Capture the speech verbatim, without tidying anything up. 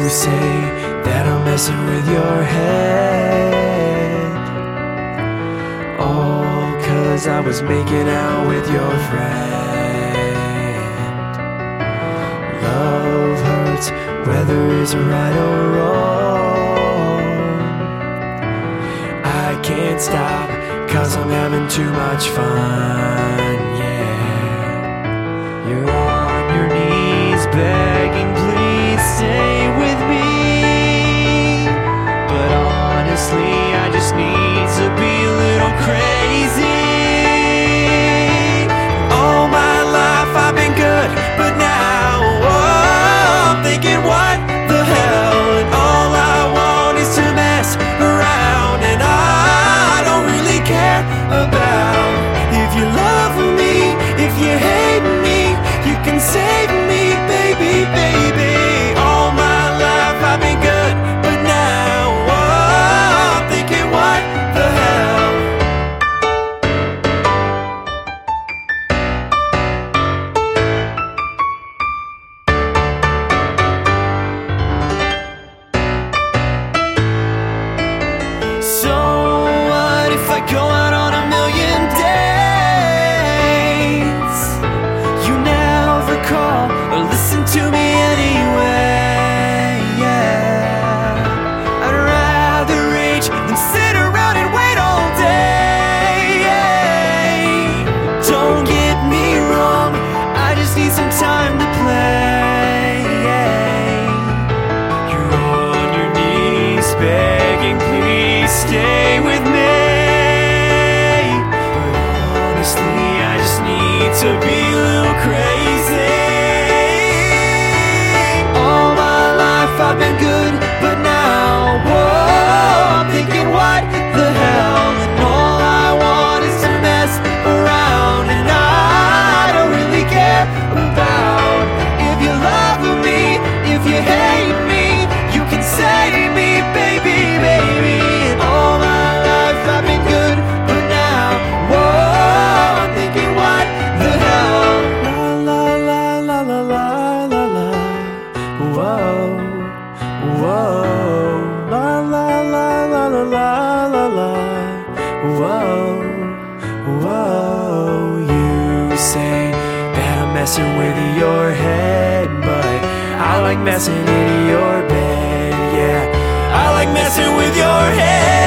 say that I'm messing with your head, all 'cause I was making out with your friend. Love hurts, whether it's right or wrong. I can't stop, 'cause I'm having too much fun, yeah. You're on your knees begging, please stay with me. But honestly, I just need to be a little crazy. All my life I've been good, but now oh, I'm thinking what the hell. And all I want is to mess around, and I don't really care about if you love me, if you hate me. You can save me, baby, baby. All my life I've been good, but now oh, I'm thinking what the hell. So what if I go out on a million days? You never call or listen to me anyway, yeah. I'd rather rage than sit around and wait all day, yeah. Don't get me wrong, I just need some time to play, yeah. You're on your knees begging, please stay with me. But honestly, I just need to be a little crazy. All my life I've been good, but now whoa, I'm thinking what the hell. And all I want is to mess around, and I don't really care about if you love me, if you hate me. You can save me, baby, baby. And all my life I've been good, but now whoa, I'm thinking what the hell. La la la la la la la la. Whoa, whoa. La la la la la la la la. Whoa, whoa. You say that I'm messing with your head, but I like messing in your bed, yeah. I like messing with your head.